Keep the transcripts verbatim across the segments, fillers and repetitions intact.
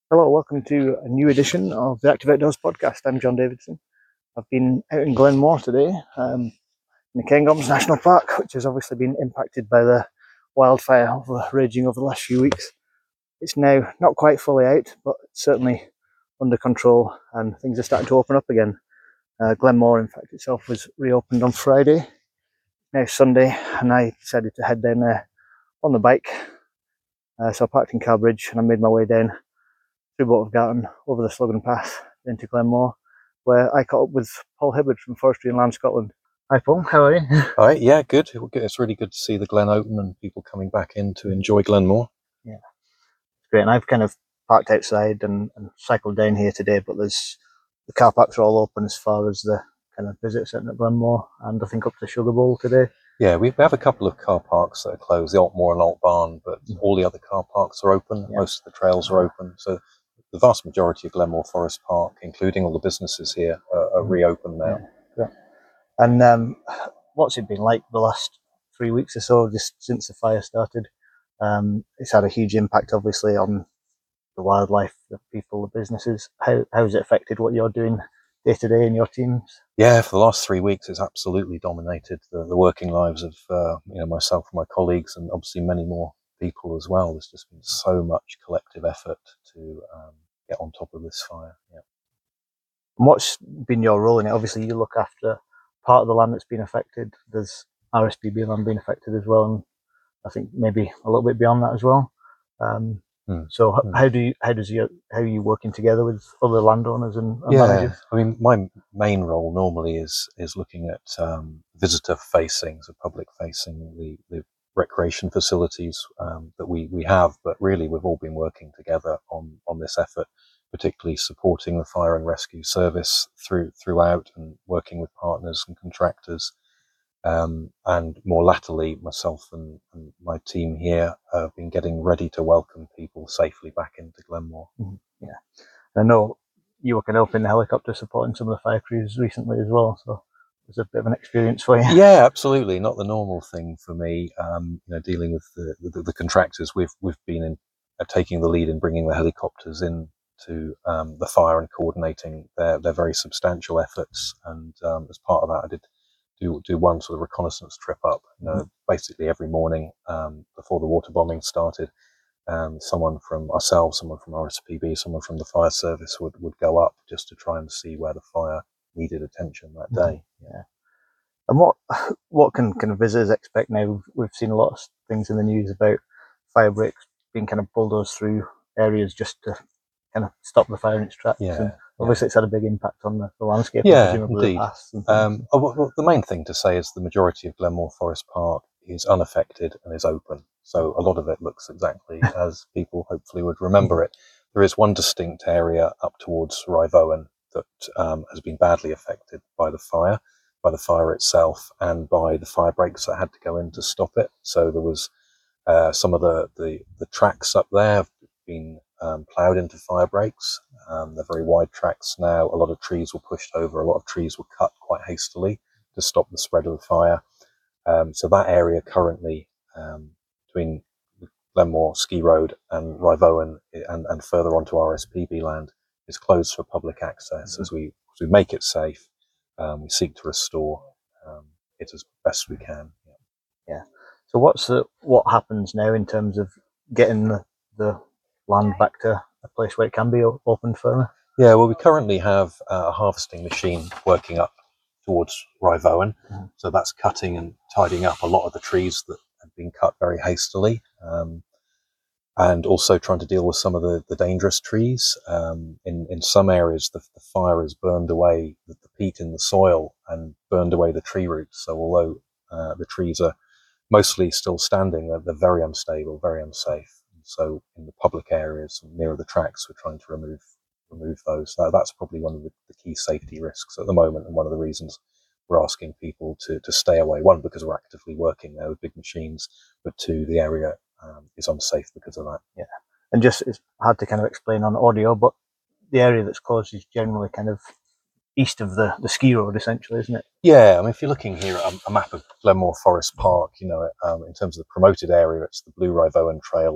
Hello, welcome to a new edition of the Active Outdoors podcast. I'm John Davidson. I've been out in Glenmore today, um, in the Cairngorms National Park, which has obviously been impacted by the wildfire over, raging over the last few weeks. It's now not quite fully out, but certainly under control, and things are starting to open up again. Uh, Glenmore, in fact, itself was reopened on Friday. Now Sunday, and I decided to head down there on the bike. Uh, so I parked in Carbridge and I made my way down through Boat of Garton, over the Slogan Pass, into Glenmore, where I caught up with Paul Hibbard from Forestry and Land Scotland. Hi Paul, how are you? All right, yeah, good. It's really good to see the Glen open and people coming back in to enjoy Glenmore. Yeah, it's great. And I've kind of parked outside and, and cycled down here today, but there's the car parks are all open as far as the kind of visit centre at Glenmore, and I think up to Sugar Bowl today. Yeah, we have a couple of car parks that are closed, the Altmore and Alt Barn, but mm. all the other car parks are open. Yeah. Most of the trails are open. So the vast majority of Glenmore Forest Park, including all the businesses here, are, are mm. reopened now. Yeah. Yeah. And um, what's it been like the last three weeks or so, just since the fire started? Um, it's had a huge impact, obviously, on the wildlife, the people, the businesses. How how has it affected what you're doing day to day in your teams? Yeah, for the last three weeks, it's absolutely dominated the, the working lives of uh, you know myself and my colleagues, and obviously many more people as well. There's just been so much collective effort to um, get on top of this fire. Yeah. And what's been your role in it? Obviously, you look after part of the land that's been affected. There's R S P B land being affected as well, and I think maybe a little bit beyond that as well. Um, Hmm. So hmm. how do you, how does you, how are you working together with other landowners and, and yeah, managers? I mean, my main role normally is is looking at um, visitor facing, so public facing, the, the recreation facilities um, that we, we have, but really we've all been working together on, on this effort, particularly supporting the fire and rescue service through throughout and working with partners and contractors. Um, and more latterly, myself and, and my team here have been getting ready to welcome people safely back into Glenmore. Mm-hmm. Yeah, I know you were kind of up in the helicopter supporting some of the fire crews recently as well, so it was a bit of an experience for you. Yeah, absolutely. Not the normal thing for me. Um, you know, dealing with the, the, the contractors, we've we've been in, uh, taking the lead in bringing the helicopters in to um, the fire and coordinating their their very substantial efforts. And um, as part of that, I did. Do, do one sort of reconnaissance trip up, you know, mm-hmm. basically every morning um, before the water bombing started. Um, someone from ourselves, someone from R S P B, someone from the fire service would, would go up just to try and see where the fire needed attention that day. Mm-hmm. Yeah. And what what can kind of visitors expect now? We've, we've seen a lot of things in the news about fire breaks being kind of bulldozed through areas just to kind of stop the fire in its tracks. Yeah. And obviously, yeah. It's had a big impact on the, the landscape. Yeah, indeed. Um, well, the main thing to say is the majority of Glenmore Forest Park is unaffected and is open. So a lot of it looks exactly as people hopefully would remember it. There is one distinct area up towards Rivowan that um, has been badly affected by the fire, by the fire itself, and by the fire breaks that had to go in to stop it. So there was uh, some of the, the, the tracks up there have been um, ploughed into fire breaks. Um, they're very wide tracks now. A lot of trees were pushed over. A lot of trees were cut quite hastily to stop the spread of the fire. Um, so that area currently um, between Glenmore Ski Road and Rivowan and, and further onto R S P B land is closed for public access. Mm-hmm. As we as we make it safe, um, we seek to restore um, it as best we can. Yeah. yeah. So what's the what happens now in terms of getting the, the land back to a place where it can be opened further? Yeah, well, we currently have a harvesting machine working up towards Rivowan, mm. so that's cutting and tidying up a lot of the trees that have been cut very hastily, um, and also trying to deal with some of the, the dangerous trees. Um, in, in some areas, the, the fire has burned away the, the peat in the soil and burned away the tree roots, so although uh, the trees are mostly still standing, they're, they're very unstable, very unsafe. So in the public areas nearer the tracks, we're trying to remove remove those. That, that's probably one of the, the key safety risks at the moment, and one of the reasons we're asking people to, to stay away. One, because we're actively working there with big machines, but two, the area um, is unsafe because of that. Yeah, and just it's hard to kind of explain on audio, but the area that's closed is generally kind of east of the, the ski road, essentially, isn't it? Yeah, I mean, if you're looking here at a, a map of Glenmore Forest Park, you know, um, in terms of the promoted area, it's the Blue Rivowan Trail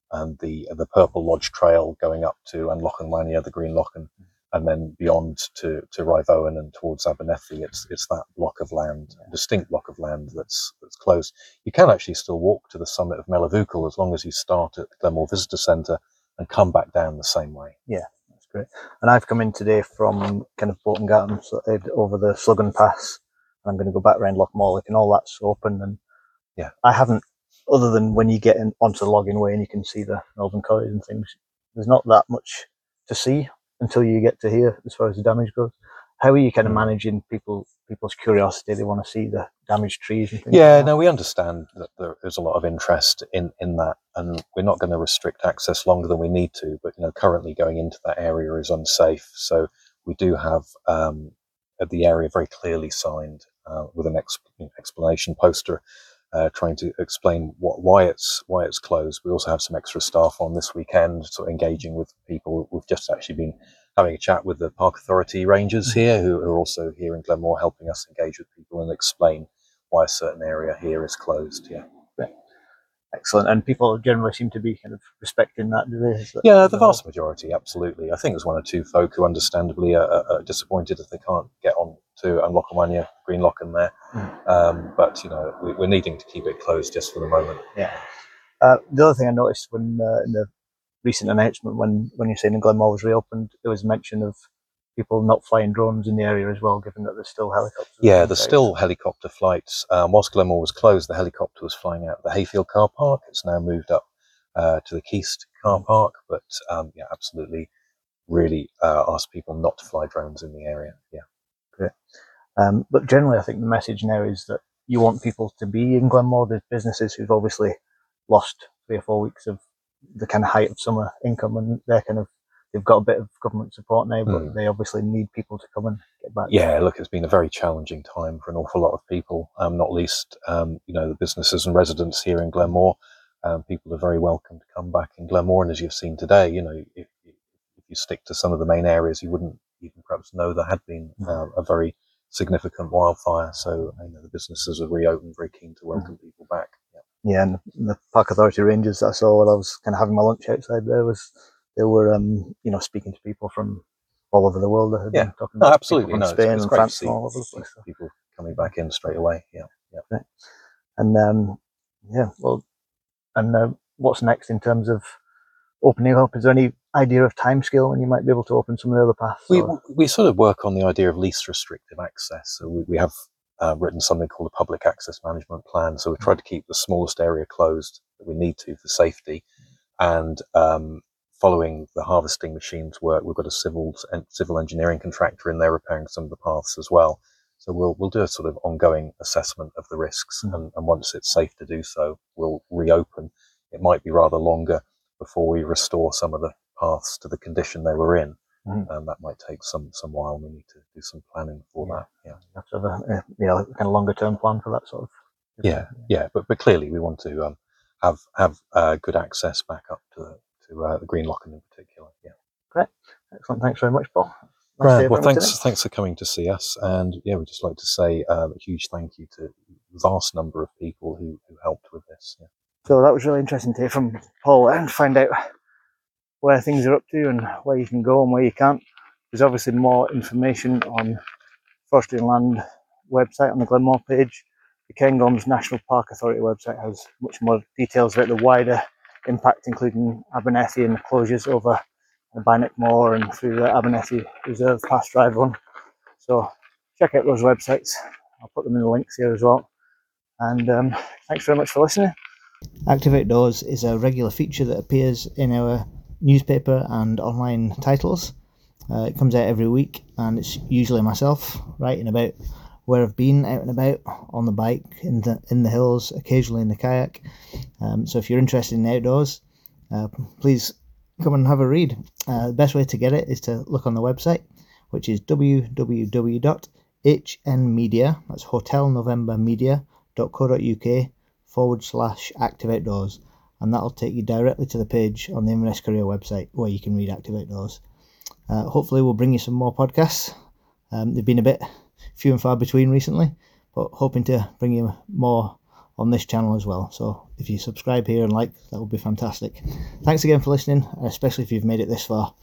and the the Purple Lodge Trail going up to Anlochen Lania, the Green Lochen, and then beyond to to Rivowen and towards Abernethy. It's it's that block of land, a distinct block of land that's that's closed. You can actually still walk to the summit of Melivucal as long as you start at the Glenmore Visitor Centre and come back down the same way. Yeah, that's great. And I've come in today from kind of Bolton Garden, so over the Sluggan Pass, and I'm going to go back around Lochmorlick, and all that's open. And yeah, I haven't, other than when you get in, onto the Logging Way and you can see the Northern College and things, there's not that much to see until you get to here as far as the damage goes. How are you kind of managing people people's curiosity? They want to see the damaged trees and things. Yeah, like no, we understand that there is a lot of interest in, in that, and we're not going to restrict access longer than we need to. But you know, currently going into that area is unsafe, so we do have um, the area very clearly signed uh, with an ex- explanation poster uh, trying to explain what why it's why it's closed. We also have some extra staff on this weekend, sort of engaging with people. We've just actually been having a chat with the Park Authority rangers here, who are also here in Glenmore, helping us engage with people and explain why a certain area here is closed. Yeah. Right. Excellent. And people generally seem to be kind of respecting that, do they? That yeah, the vast majority, absolutely. I think there's one or two folk who understandably are, are disappointed if they can't get on to Anlochen Green Lochen there. Mm. Um, but, you know, we, we're needing to keep it closed just for the moment. Yeah. Uh, the other thing I noticed when uh, in the recent announcement, when, when you're saying Glenmore was reopened, there was mention of people not flying drones in the area as well, given that there's still helicopters. Yeah, there's still helicopter flights. Um, whilst Glenmore was closed, the helicopter was flying out of the Hayfield car park. It's now moved up uh, to the Keast car park, but um, yeah, absolutely, really uh, ask people not to fly drones in the area. Yeah, great. Um, but generally, I think the message now is that you want people to be in Glenmore. There's businesses who've obviously lost three or four weeks of the kind of height of summer income, and they're kind of they've got a bit of government support now, but mm. they obviously need people to come and get back. Yeah, look, it's been a very challenging time for an awful lot of people, um, not least, um, you know, the businesses and residents here in Glenmore. Um, people are very welcome to come back in Glenmore, and as you've seen today, you know, if, if you stick to some of the main areas, you wouldn't even perhaps know there had been uh, a very significant wildfire. So, you know, the businesses are reopened, very keen to welcome mm. people back. Yeah. Yeah, and the Park Authority rangers that I saw while I was kind of having my lunch outside there was they were, um, you know, speaking to people from all over the world. That had yeah, been talking no, about absolutely. From no, Spain it's, it's and great France to see, and all over the place. So. People coming back in straight away. Yeah, yeah, right. And um, yeah, well, and uh, what's next in terms of opening up? Is there any idea of timescale when you might be able to open some of the other paths? We or? we sort of work on the idea of least restrictive access. So we, we have uh, written something called a public access management plan. So we tried to keep the smallest area closed that we need to for safety, and um, following the harvesting machines work, we've got a civil civil engineering contractor in there repairing some of the paths as well. So we'll we'll do a sort of ongoing assessment of the risks, mm. and, and once it's safe to do so, we'll reopen. It might be rather longer before we restore some of the paths to the condition they were in. Mm. Um, that might take some some while. We need to do some planning for yeah. that. Yeah, you have to have a, a yeah, kind of longer term plan for that sort of. Yeah, yeah, but but clearly we want to um, have have uh, good access back up to the to uh, the Green Lochen in particular. Yeah, great, excellent. Thanks very much, Paul. Nice right. Well, thanks today. thanks for coming to see us, and yeah, we'd just like to say um, a huge thank you to the vast number of people who who helped with this. Yeah. So that was really interesting to hear from Paul and find out where things are up to and where you can go and where you can't. There's obviously more information on Forestry and Land website on the Glenmore page. The Cairngorms National Park Authority website has much more details about the wider impact, including Abernethy and the closures over Bynock Moor and through the Abernethy Reserve past Drive One. So check out those websites. I'll put them in the links here as well. And um, thanks very much for listening. Active Outdoors is a regular feature that appears in our newspaper and online titles. Uh, it comes out every week, and it's usually myself writing about where I've been out and about on the bike, in the in the hills, occasionally in the kayak. Um, so if you're interested in the outdoors, uh, please come and have a read. Uh, the best way to get it is to look on the website, which is w w w dot h n media, that's Hotel November Media dot co dot u k forward slash Active Outdoors, and that'll take you directly to the page on the Inverness Courier website where you can read Active Outdoors. Uh, hopefully we'll bring you some more podcasts. Um, they've been a bit few and far between recently, but hoping to bring you more on this channel as well. So if you subscribe here and like, that would be fantastic. Thanks again for listening, especially if you've made it this far.